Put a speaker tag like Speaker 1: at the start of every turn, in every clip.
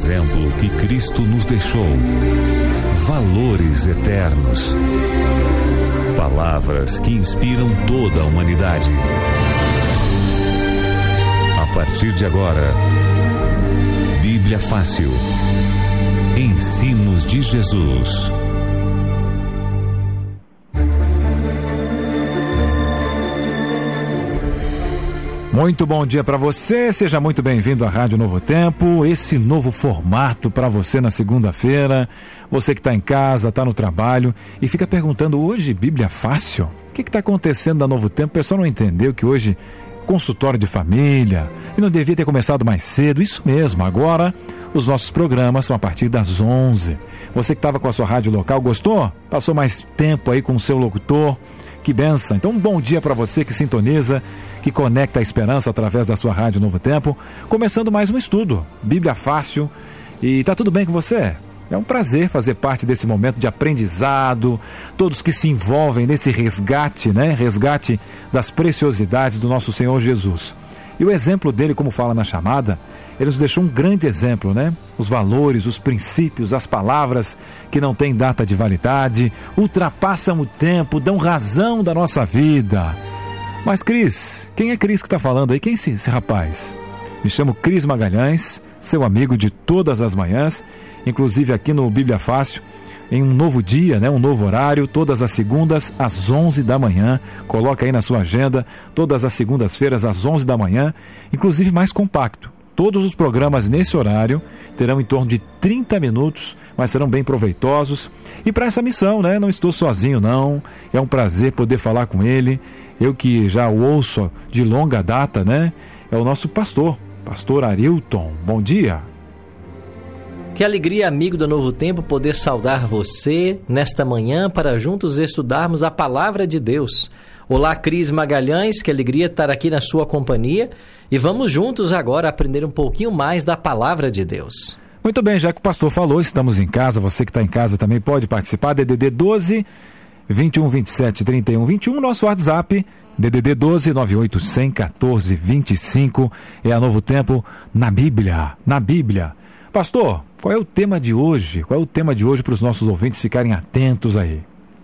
Speaker 1: exemplo que Cristo nos deixou. Valores eternos. Palavras que inspiram toda a humanidade. A partir de agora, Bíblia Fácil. Ensinos de Jesus.
Speaker 2: Muito bom dia para você, seja muito bem-vindo à Rádio Novo Tempo, esse novo formato para você na segunda-feira, você que está em casa, está no trabalho e fica perguntando, hoje Bíblia Fácil? O que está acontecendo na Novo Tempo? O pessoal não entendeu que hoje consultório de família e não devia ter começado mais cedo, isso mesmo, agora os nossos programas são a partir das 11. Você que estava com a sua rádio local, gostou? Passou mais tempo aí com o seu locutor? Que bênção! Então, um bom dia para você que sintoniza, que conecta a esperança através da sua Rádio Novo Tempo. Começando mais um estudo, Bíblia Fácil. E tá tudo bem com você? É um prazer fazer parte desse momento de aprendizado, todos que se envolvem nesse resgate, né? Resgate das preciosidades do nosso Senhor Jesus. E o exemplo dele, como fala na chamada, ele nos deixou um grande exemplo, né? Os valores, os princípios, as palavras que não têm data de validade, ultrapassam o tempo, dão razão da nossa vida. Mas Cris, quem é Cris que está falando aí? Quem é esse rapaz? Me chamo Cris Magalhães, seu amigo de todas as manhãs, inclusive aqui no Bíblia Fácil, em um novo dia, né? Um novo horário, todas as segundas às 11 da manhã. Coloca aí na sua agenda, todas as segundas-feiras às 11 da manhã, inclusive mais compacto. Todos os programas nesse horário terão em torno de 30 minutos, mas serão bem proveitosos. E para essa missão, né? Não estou sozinho, não. É um prazer poder falar com ele. Eu que já o ouço de longa data, né? É o nosso pastor Arilton. Bom dia.
Speaker 3: Que alegria, amigo do Novo Tempo, poder saudar você nesta manhã para juntos estudarmos a Palavra de Deus. Olá, Cris Magalhães, que alegria estar aqui na sua companhia e vamos juntos agora aprender um pouquinho mais da Palavra de Deus.
Speaker 2: Muito bem, já que o pastor falou, estamos em casa, você que está em casa também pode participar, DDD 12 21 27 31 21, nosso WhatsApp, DDD 12 98 100 14 25, é a Novo Tempo na Bíblia. Pastor, qual é o tema de hoje? Qual é o tema de hoje para os nossos ouvintes ficarem atentos aí?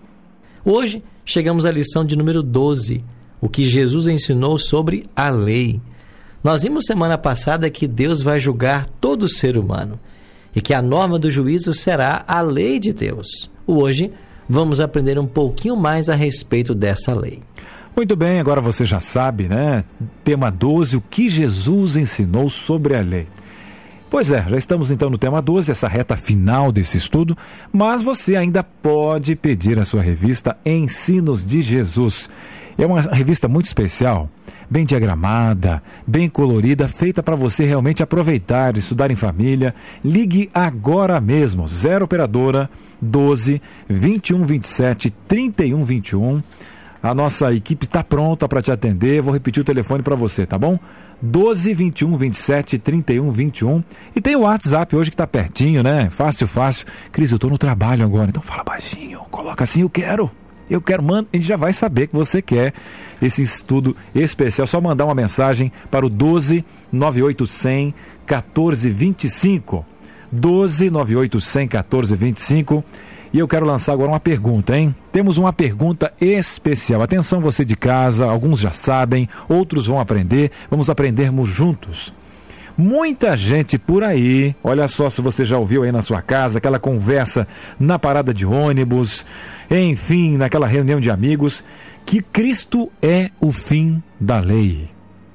Speaker 3: Hoje chegamos à lição de número 12, o que Jesus ensinou sobre a lei. Nós vimos semana passada que Deus vai julgar todo ser humano e que a norma do juízo será a lei de Deus. Hoje vamos aprender um pouquinho mais a respeito dessa lei.
Speaker 2: Muito bem, agora você já sabe, né? Tema 12, o que Jesus ensinou sobre a lei. Pois é, já estamos então no tema 12, essa reta final desse estudo, mas você ainda pode pedir a sua revista Ensinos de Jesus. É uma revista muito especial, bem diagramada, bem colorida, feita para você realmente aproveitar, estudar em família. Ligue agora mesmo, 0 operadora 12 21 27 31 21. A nossa equipe está pronta para te atender. Vou repetir o telefone para você, tá bom? 12 21 27 31 21. E tem o WhatsApp hoje que está pertinho, né? Fácil. Cris, eu estou no trabalho agora, então fala baixinho. Coloca assim, eu quero, manda. A gente já vai saber que você quer esse estudo especial. Só mandar uma mensagem para o 12 98 100 14 25. 12 98 100 14 25. E eu quero lançar agora uma pergunta, hein? Temos uma pergunta especial. Atenção, você de casa, alguns já sabem, outros vão aprender. Vamos aprendermos juntos. Muita gente por aí, olha só se você já ouviu aí na sua casa, aquela conversa na parada de ônibus, enfim, naquela reunião de amigos, que Cristo é o fim da lei.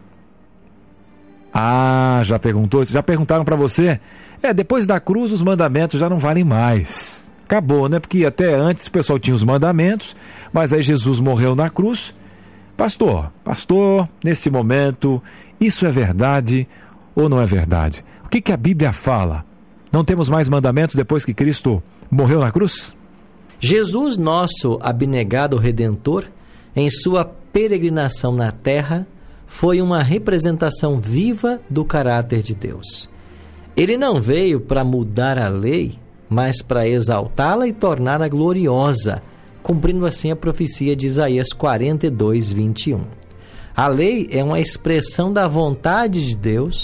Speaker 2: Ah, já perguntaram para você? Depois da cruz os mandamentos já não valem mais. Acabou, né? Porque até antes o pessoal tinha os mandamentos, mas aí Jesus morreu na cruz. Pastor, nesse momento, isso é verdade ou não é verdade? O que a Bíblia fala? Não temos mais mandamentos depois que Cristo morreu na cruz?
Speaker 3: Jesus, nosso abnegado Redentor, em sua peregrinação na terra, foi uma representação viva do caráter de Deus. Ele não veio para mudar a lei, mas para exaltá-la e torná-la gloriosa, cumprindo assim a profecia de Isaías 42, 21. A lei é uma expressão da vontade de Deus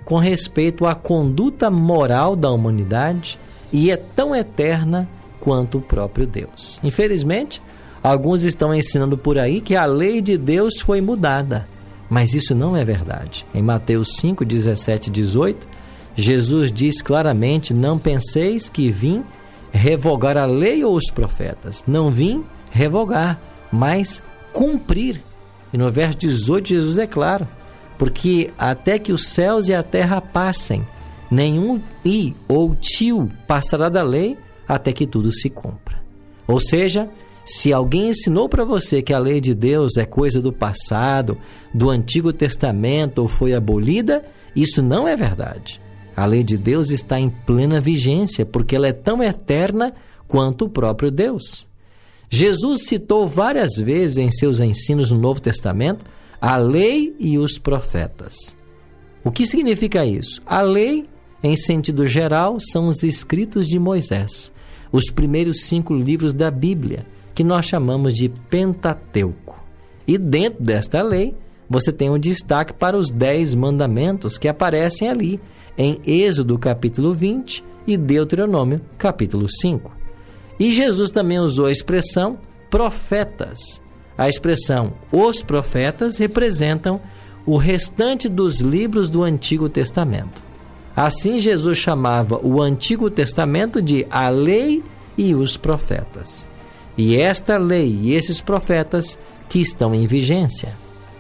Speaker 3: com respeito à conduta moral da humanidade e é tão eterna quanto o próprio Deus. Infelizmente, alguns estão ensinando por aí que a lei de Deus foi mudada, mas isso não é verdade. Em Mateus 5, 17 e 18, Jesus diz claramente: não penseis que vim revogar a lei ou os profetas. Não vim revogar, mas cumprir. E no verso 18, Jesus é claro: porque até que os céus e a terra passem, nenhum i ou tio passará da lei até que tudo se cumpra. Ou seja, se alguém ensinou para você que a lei de Deus é coisa do passado, do Antigo Testamento ou foi abolida, isso não é verdade. A lei de Deus está em plena vigência, porque ela é tão eterna quanto o próprio Deus. Jesus citou várias vezes em seus ensinos no Novo Testamento a lei e os profetas. O que significa isso? A lei, em sentido geral, são os escritos de Moisés, os primeiros 5 livros da Bíblia, que nós chamamos de Pentateuco. E dentro desta lei, você tem um destaque para os 10 mandamentos que aparecem ali, em Êxodo capítulo 20 e Deuteronômio capítulo 5. E Jesus também usou a expressão profetas. A expressão os profetas representam o restante dos livros do Antigo Testamento. Assim, Jesus chamava o Antigo Testamento de a lei e os profetas. E esta lei e esses profetas que estão em vigência.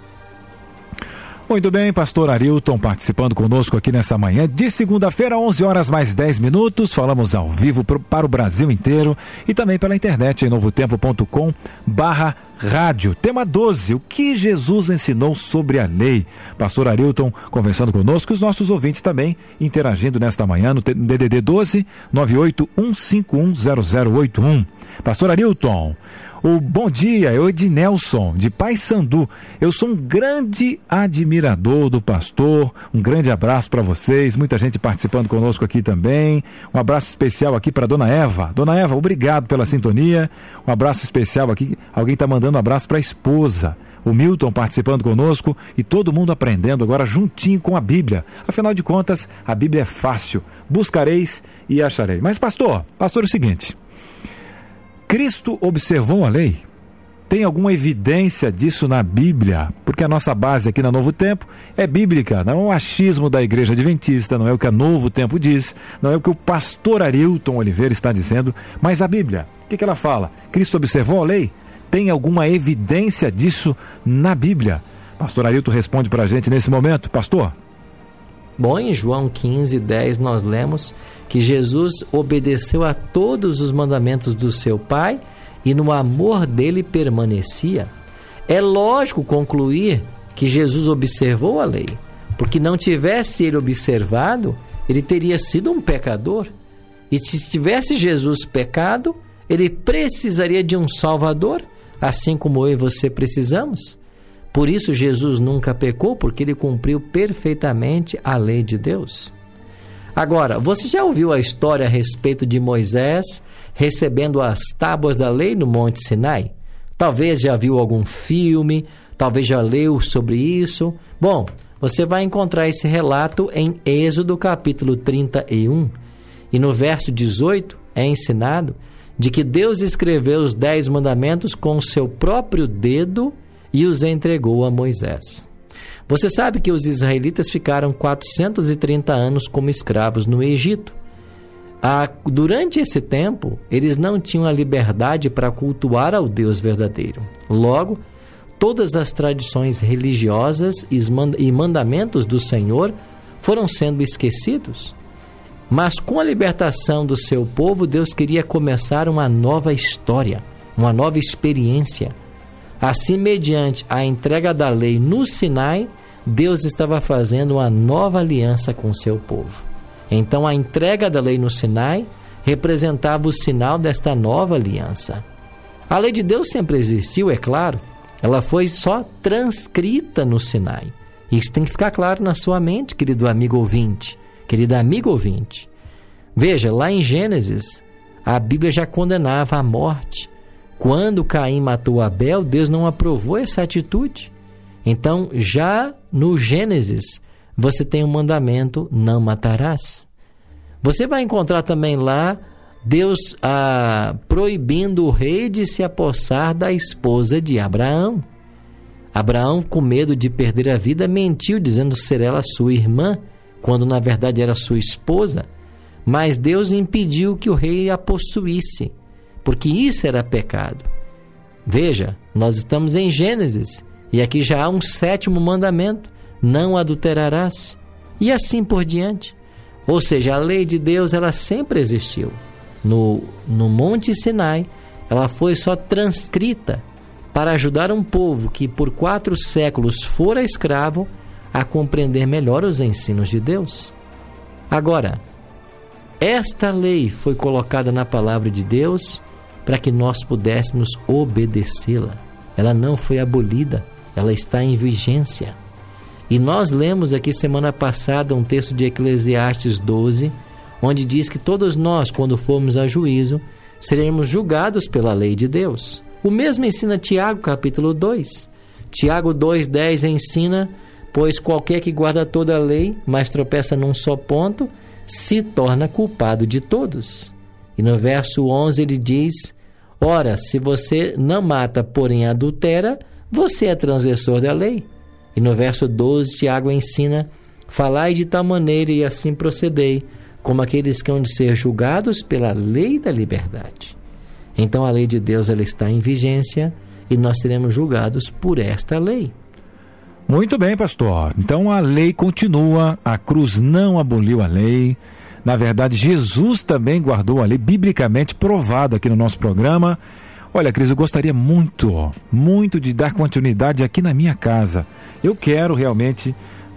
Speaker 2: Muito bem, pastor Arilton participando conosco aqui nessa manhã de segunda-feira, 11 horas mais 10 minutos. Falamos ao vivo para o Brasil inteiro e também pela internet em novotempo.com/rádio. Tema 12, o que Jesus ensinou sobre a lei? Pastor Arilton conversando conosco, os nossos ouvintes também interagindo nesta manhã no DDD 12 981510081. Pastor Arilton, o bom dia, é o Ednelson, de Paysandu. Eu sou um grande admirador do pastor, um grande abraço para vocês, muita gente participando conosco aqui também. Um abraço especial aqui para Dona Eva. Dona Eva, obrigado pela sintonia. Um abraço especial aqui, alguém está mandando um abraço para a esposa. O Milton participando conosco e todo mundo aprendendo agora juntinho com a Bíblia. Afinal de contas, a Bíblia é fácil. Buscareis e acharei. Mas pastor, é o seguinte... Cristo observou a lei? Tem alguma evidência disso na Bíblia? Porque a nossa base aqui na Novo Tempo é bíblica, não é um achismo da Igreja Adventista, não é o que a Novo Tempo diz, não é o que o pastor Arilton Oliveira está dizendo, mas a Bíblia, o que ela fala? Cristo observou a lei? Tem alguma evidência disso na Bíblia? Pastor Arilton responde para a gente nesse momento. Pastor?
Speaker 3: Bom, em João 15:10 nós lemos que Jesus obedeceu a todos os mandamentos do seu Pai e no amor dele permanecia. É lógico concluir que Jesus observou a lei, porque não tivesse ele observado, ele teria sido um pecador. E se tivesse Jesus pecado, ele precisaria de um Salvador, assim como eu e você precisamos. Por isso Jesus nunca pecou, porque ele cumpriu perfeitamente a lei de Deus. Agora, você já ouviu a história a respeito de Moisés recebendo as tábuas da lei no Monte Sinai? Talvez já viu algum filme, talvez já leu sobre isso. Bom, você vai encontrar esse relato em Êxodo capítulo 31. E no verso 18 é ensinado de que Deus escreveu os 10 mandamentos com o seu próprio dedo e os entregou a Moisés. Você sabe que os israelitas ficaram 430 anos como escravos no Egito. Durante esse tempo, eles não tinham a liberdade para cultuar ao Deus verdadeiro. Logo, todas as tradições religiosas e mandamentos do Senhor foram sendo esquecidos. Mas com a libertação do seu povo, Deus queria começar uma nova história, uma nova experiência. Assim, mediante a entrega da lei no Sinai, Deus estava fazendo uma nova aliança com o seu povo. Então, a entrega da lei no Sinai representava o sinal desta nova aliança. A lei de Deus sempre existiu, é claro. Ela foi só transcrita no Sinai. Isso tem que ficar claro na sua mente, querido amigo ouvinte, querida amiga ouvinte. Veja, lá em Gênesis, a Bíblia já condenava a morte. Quando Caim matou Abel, Deus não aprovou essa atitude. Então, já no Gênesis, você tem o mandamento: não matarás. Você vai encontrar também lá Deus proibindo o rei de se apossar da esposa de Abraão. Abraão, com medo de perder a vida, mentiu dizendo ser ela sua irmã, quando na verdade era sua esposa. Mas Deus impediu que o rei a possuísse, porque isso era pecado. Veja, nós estamos em Gênesis, e aqui já há um 7º mandamento: não adulterarás, e assim por diante. Ou seja, a lei de Deus, ela sempre existiu. No Monte Sinai, ela foi só transcrita para ajudar um povo que por 4 séculos fora escravo a compreender melhor os ensinos de Deus. Agora, esta lei foi colocada na palavra de Deus para que nós pudéssemos obedecê-la. Ela não foi abolida, ela está em vigência. E nós lemos aqui semana passada um texto de Eclesiastes 12, onde diz que todos nós, quando formos a juízo, seremos julgados pela lei de Deus. O mesmo ensina Tiago, capítulo 2. Tiago 2,10 ensina: pois qualquer que guarda toda a lei, mas tropeça num só ponto, se torna culpado de todos. E no verso 11 ele diz: ora, se você não mata, porém adultera, você é transgressor da lei. E no verso 12 Tiago ensina: falai de tal maneira e assim procedei, como aqueles que hão de ser julgados pela lei da liberdade. Então a lei de Deus, ela está em vigência e nós seremos julgados por esta lei.
Speaker 2: Muito bem, pastor. Então a lei continua, a cruz não aboliu a lei. Na verdade, Jesus também guardou a lei, biblicamente provado aqui no nosso programa. Olha, Cris, eu gostaria muito de dar continuidade aqui na minha casa. Eu quero realmente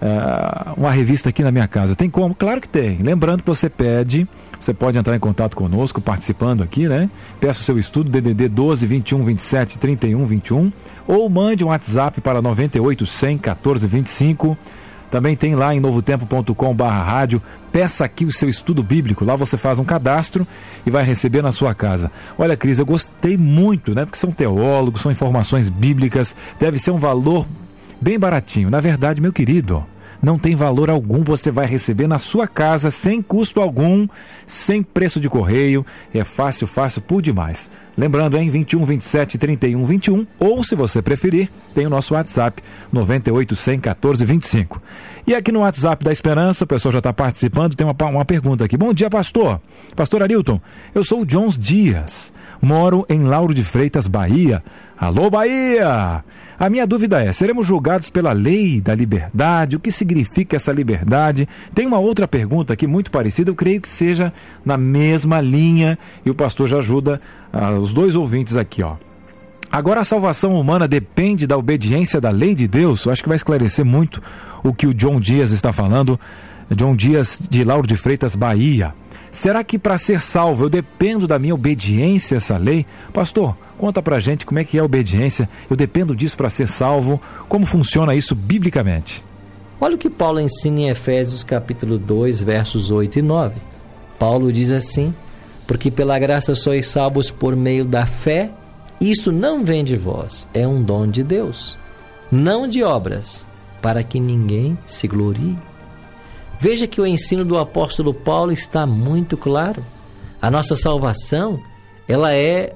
Speaker 2: uma revista aqui na minha casa. Tem como? Claro que tem. Lembrando que você pode entrar em contato conosco, participando aqui, né? Peça o seu estudo, DDD 12 21 27 31 21, ou mande um WhatsApp para 98 100 14 25. Também tem lá em novotempo.com/rádio. Peça aqui o seu estudo bíblico. Lá você faz um cadastro e vai receber na sua casa. Olha, Cris, eu gostei muito, né? Porque são teólogos, são informações bíblicas. Deve ser um valor bem baratinho. Na verdade, meu querido, não tem valor algum. Você vai receber na sua casa, sem custo algum, sem preço de correio. É fácil por demais. Lembrando, em 21 27 31 21, ou se você preferir, tem o nosso WhatsApp 98 100 14 25. E aqui no WhatsApp da Esperança, o pessoal já está participando, tem uma pergunta aqui. Bom dia, pastor. Pastor Arilton, eu sou o John Dias, moro em Lauro de Freitas, Bahia. Alô, Bahia! A minha dúvida é: seremos julgados pela lei da liberdade? O que significa essa liberdade? Tem uma outra pergunta aqui muito parecida, eu creio que seja na mesma linha, e o pastor já ajuda os dois ouvintes aqui, ó. Agora, a salvação humana depende da obediência da lei de Deus? Eu acho que vai esclarecer muito o que o John Dias está falando. John Dias, de Lauro de Freitas, Bahia. Será que para ser salvo eu dependo da minha obediência a essa lei? Pastor, conta pra gente como é que é a obediência. Eu dependo disso para ser salvo. Como funciona isso biblicamente?
Speaker 3: Olha o que Paulo ensina em Efésios capítulo 2, versos 8 e 9. Paulo diz assim: porque pela graça sois salvos por meio da fé, isso não vem de vós, é um dom de Deus, não de obras, para que ninguém se glorie. Veja que o ensino do apóstolo Paulo está muito claro. A nossa salvação, ela é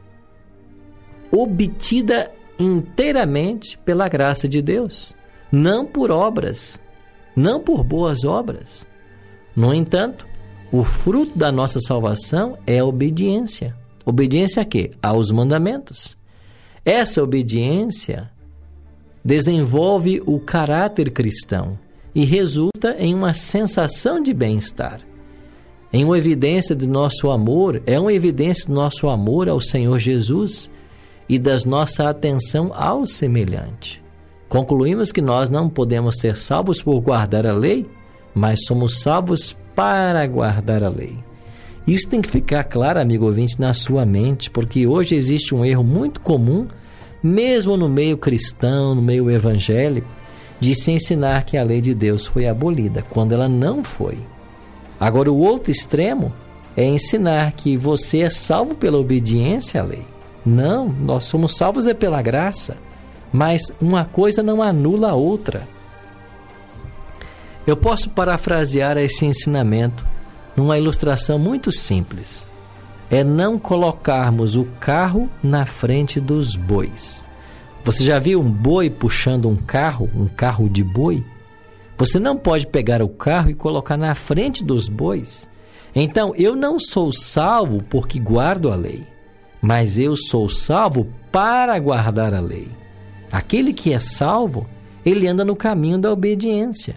Speaker 3: obtida inteiramente pela graça de Deus, não por obras, não por boas obras. No entanto, o fruto da nossa salvação é a obediência. Obediência a quê? Aos mandamentos. Essa obediência desenvolve o caráter cristão e resulta em uma sensação de bem-estar. Em uma evidência do nosso amor, é uma evidência do nosso amor ao Senhor Jesus e da nossa atenção ao semelhante. Concluímos que nós não podemos ser salvos por guardar a lei, mas somos salvos para guardar a lei. Isso tem que ficar claro, amigo ouvinte, na sua mente, porque hoje existe um erro muito comum, mesmo no meio cristão, no meio evangélico, de se ensinar que a lei de Deus foi abolida, quando ela não foi. Agora, o outro extremo é ensinar que você é salvo pela obediência à lei. Não, nós somos salvos é pela graça, mas uma coisa não anula a outra. Eu posso parafrasear esse ensinamento numa ilustração muito simples. É não colocarmos o carro na frente dos bois. Você já viu um boi puxando um carro de boi? Você não pode pegar o carro e colocar na frente dos bois. Então, eu não sou salvo porque guardo a lei, mas eu sou salvo para guardar a lei. Aquele que é salvo, ele anda no caminho da obediência.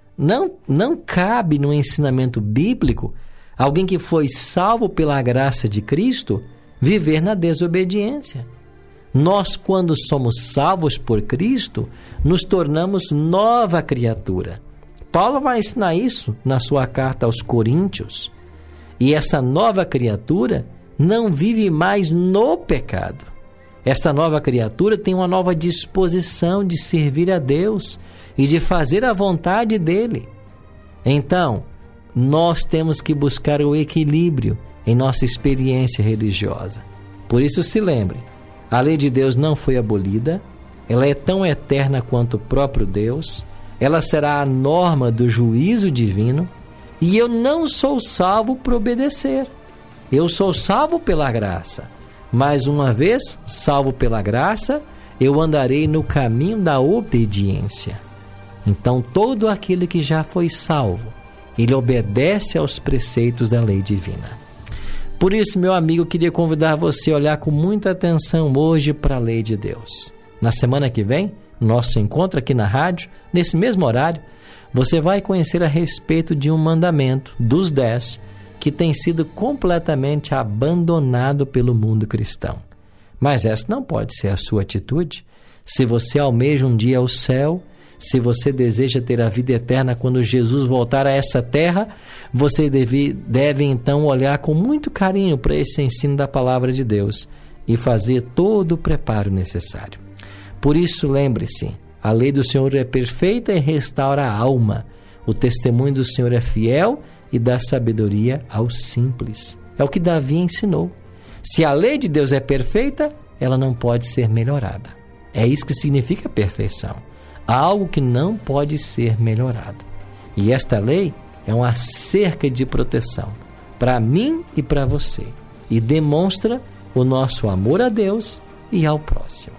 Speaker 3: Não cabe no ensinamento bíblico alguém que foi salvo pela graça de Cristo viver na desobediência. Nós, quando somos salvos por Cristo, nos tornamos nova criatura. Paulo vai ensinar isso na sua carta aos Coríntios. E essa nova criatura não vive mais no pecado. Esta nova criatura tem uma nova disposição de servir a Deus e de fazer a vontade dele. Então, nós temos que buscar o equilíbrio em nossa experiência religiosa. Por isso, se lembre, a lei de Deus não foi abolida, ela é tão eterna quanto o próprio Deus, ela será a norma do juízo divino, e eu não sou salvo por obedecer. Eu sou salvo pela graça. Mas uma vez salvo pela graça, eu andarei no caminho da obediência. Então, todo aquele que já foi salvo, ele obedece aos preceitos da lei divina. Por isso, meu amigo, eu queria convidar você a olhar com muita atenção hoje para a lei de Deus. Na semana que vem, nosso encontro aqui na rádio, nesse mesmo horário, você vai conhecer a respeito de um mandamento dos 10 que tem sido completamente abandonado pelo mundo cristão. Mas essa não pode ser a sua atitude. Se você almeja um dia o céu, se você deseja ter a vida eterna quando Jesus voltar a essa terra, você deve então olhar com muito carinho para esse ensino da palavra de Deus e fazer todo o preparo necessário. Por isso, lembre-se, a lei do Senhor é perfeita e restaura a alma. O testemunho do Senhor é fiel e dá sabedoria aos simples. É o que Davi ensinou. Se a lei de Deus é perfeita, ela não pode ser melhorada. É isso que significa perfeição. Algo que não pode ser melhorado. E esta lei é uma cerca de proteção para mim e para você. E demonstra o nosso amor a Deus e ao próximo.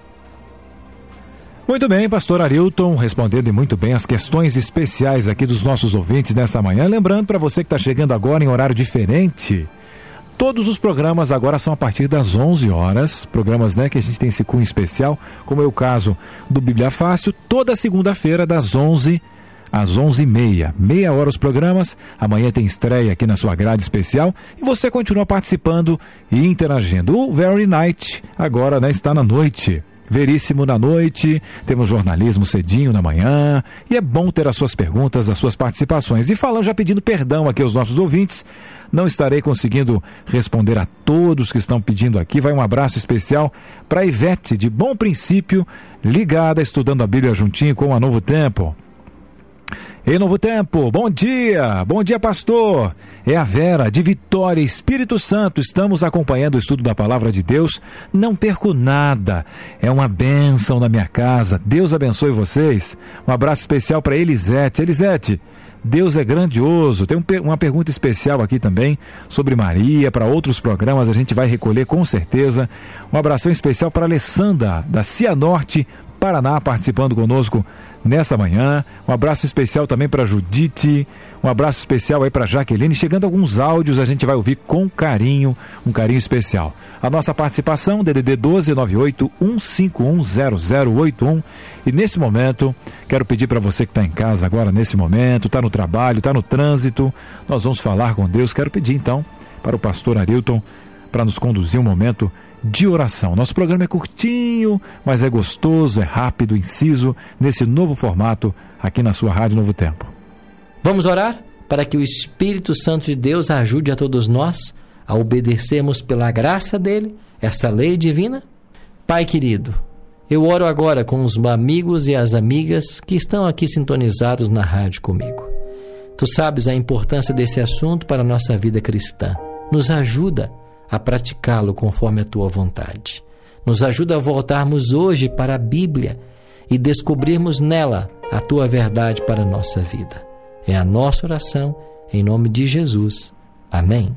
Speaker 2: Muito bem, pastor Arilton, respondendo muito bem as questões especiais aqui dos nossos ouvintes nessa manhã. Lembrando para você que está chegando agora em horário diferente, todos os programas agora são a partir das 11 horas, programas, né, que a gente tem esse cunho especial, como é o caso do Bíblia Fácil, toda segunda-feira das 11 às 11h30, meia hora os programas. Amanhã tem estreia aqui na sua grade especial e você continua participando e interagindo. O Very Night agora, né, está na noite. Veríssimo na noite, temos jornalismo cedinho na manhã, e é bom ter as suas perguntas, as suas participações. E falando, já pedindo perdão aqui aos nossos ouvintes, não estarei conseguindo responder a todos que estão pedindo aqui. Vai um abraço especial para a Ivete, de Bom Princípio, ligada, estudando a Bíblia juntinho com a Novo Tempo. Ei, Novo Tempo, bom dia pastor, é a Vera de Vitória, Espírito Santo, estamos acompanhando o estudo da Palavra de Deus, não perco nada, é uma bênção na minha casa, Deus abençoe vocês. Um abraço especial para Elisete, Deus é grandioso. Tem uma pergunta especial aqui também sobre Maria, para outros programas a gente vai recolher com certeza. Um abração especial para Alessandra, da Cianorte, Paraná, participando conosco nessa manhã. Um abraço especial também para Judite, um abraço especial aí para Jaqueline. Chegando alguns áudios, a gente vai ouvir com carinho, um carinho especial. A nossa participação, DDD 12981510081. E nesse momento, quero pedir para você que está em casa agora, nesse momento, está no trabalho, está no trânsito, nós vamos falar com Deus. Quero pedir então para o pastor Arilton para nos conduzir um momento de oração. Nosso programa é curtinho, mas é gostoso, é rápido, inciso, nesse novo formato aqui na sua Rádio Novo Tempo.
Speaker 3: Vamos orar para que o Espírito Santo de Deus ajude a todos nós a obedecermos pela graça dele, essa lei divina. Pai querido, eu oro agora com os amigos e as amigas que estão aqui sintonizados na rádio comigo. Tu sabes a importância desse assunto para a nossa vida cristã. Nos ajuda a praticá-lo conforme a tua vontade. Nos ajuda a voltarmos hoje para a Bíblia e descobrirmos nela a tua verdade para a nossa vida. É a nossa oração, em nome de Jesus. Amém.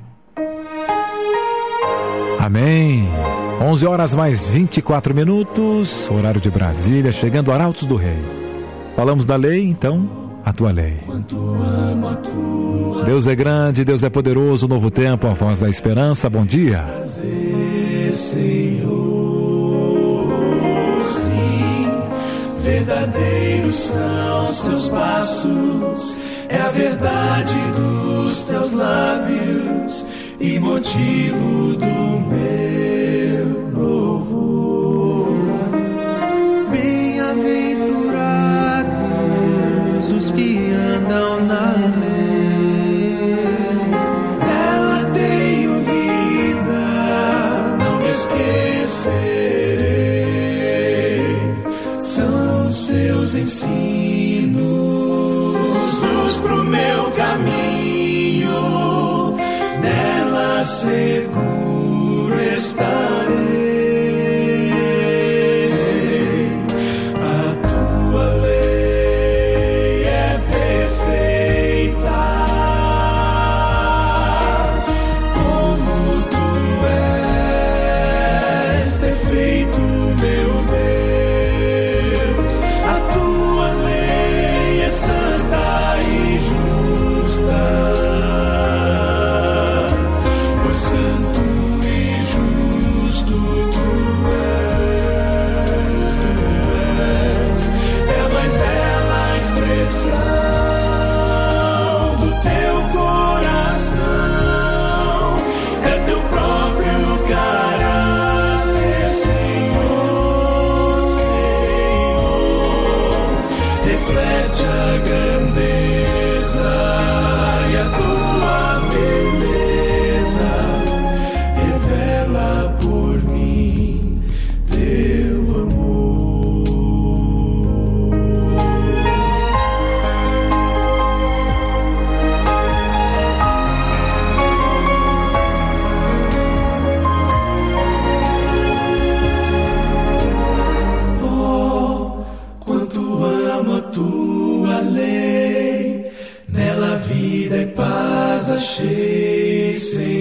Speaker 2: Amém. 11 horas mais 24 minutos, horário de Brasília, chegando Arautos do Rei. Falamos da lei, então, a tua lei. Deus é grande, Deus é poderoso, novo tempo, a voz da esperança, bom dia.
Speaker 4: Senhor, sim, verdadeiros são seus passos, é a verdade dos teus lábios e motivo do meu louvor. Bem-aventurados os que andam na lei, nela tenho vida, não me esquecerei. São seus ensinos, luz pro meu caminho, nela seguro estarei. A tua lei é perfeita, como tu és perfeito, meu Deus. A tua lei é santa e justa, pois santo e justo tu és. É a mais bela expressão do teu coração, é teu próprio caráter, Senhor, Senhor. Reflete a grandeza e a tua beleza, revela por mim teu amor. Oh, quanto amo a tua lei, nela vida e paz achei,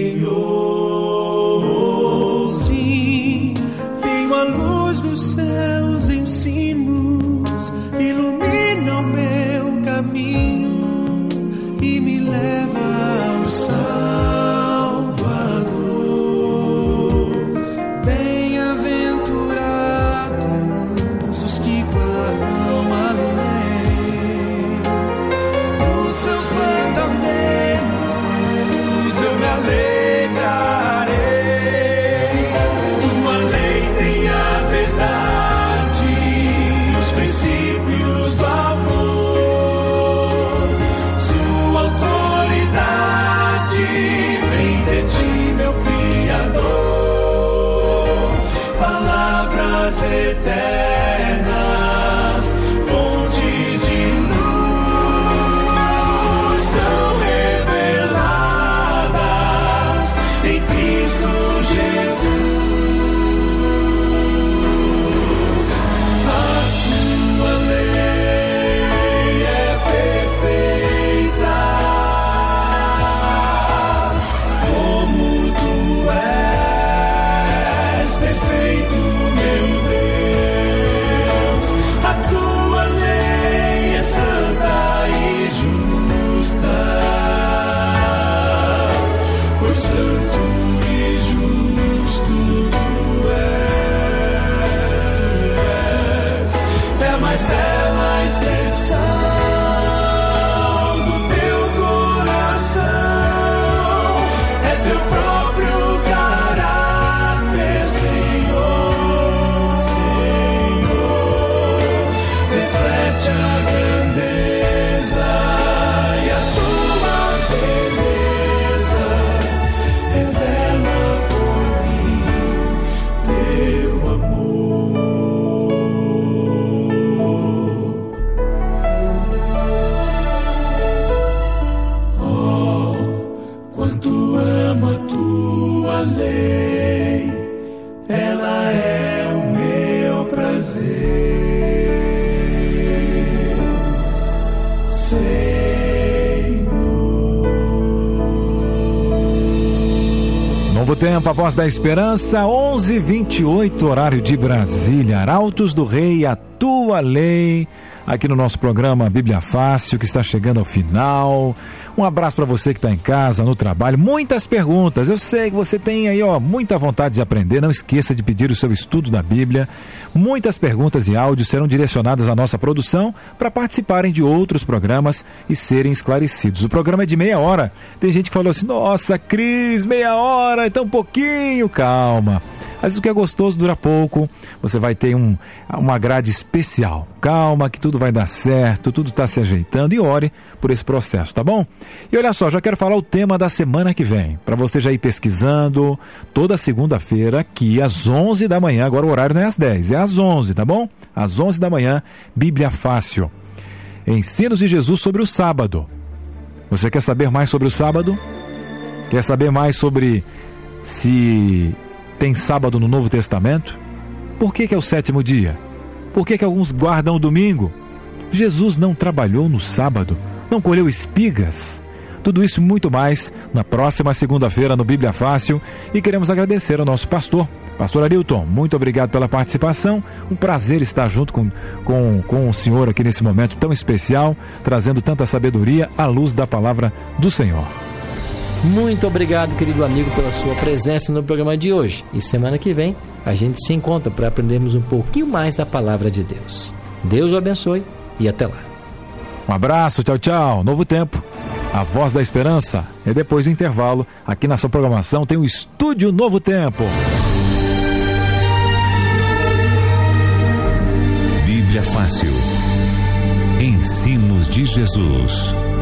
Speaker 4: Senhor. Sim, tenho a luz dos seus ensinos, ilumina o meu caminho e me leva ao Salvador. Bem-aventurados os que guardam a lei, dos seus mandamentos eu me alegrarei.
Speaker 2: Novo Tempo, a Voz da Esperança, 11h28, horário de Brasília. Arautos do Rei, a tua lei, aqui no nosso programa Bíblia Fácil, que está chegando ao final. Um abraço para você que está em casa, no trabalho. Muitas perguntas, eu sei que você tem aí muita vontade de aprender. Não esqueça de pedir o seu estudo da Bíblia. Muitas perguntas e áudios serão direcionadas à nossa produção para participarem de outros programas e serem esclarecidos. O programa é de meia hora. Tem gente que falou assim: nossa, Cris, meia hora, é tão pouquinho. Calma. Mas o que é gostoso dura pouco. Você vai ter uma grade especial. Calma que tudo vai dar certo, tudo está se ajeitando, e ore por esse processo, tá bom? E olha só, já quero falar o tema da semana que vem, para você já ir pesquisando. Toda segunda-feira aqui às 11 da manhã, agora o horário não é às 10, é às 11, tá bom? Às 11 da manhã, Bíblia Fácil. Ensinos de Jesus sobre o sábado. Você quer saber mais sobre o sábado? Quer saber mais sobre se tem sábado no Novo Testamento? Por que é o sétimo dia? Por que alguns guardam o domingo? Jesus não trabalhou no sábado, não colheu espigas. Tudo isso e muito mais na próxima segunda-feira no Bíblia Fácil. E queremos agradecer ao nosso pastor Arilton. Muito obrigado pela participação. Um prazer estar junto com o senhor aqui nesse momento tão especial, trazendo tanta sabedoria à luz da palavra do Senhor.
Speaker 3: Muito obrigado, querido amigo, pela sua presença no programa de hoje. E semana que vem a gente se encontra para aprendermos um pouquinho mais da palavra de Deus. Deus o abençoe e até lá.
Speaker 2: Um abraço, tchau, tchau. Novo Tempo, a Voz da Esperança. E depois do intervalo, aqui na sua programação tem o Estúdio Novo Tempo.
Speaker 1: Bíblia Fácil. Ensinos de Jesus.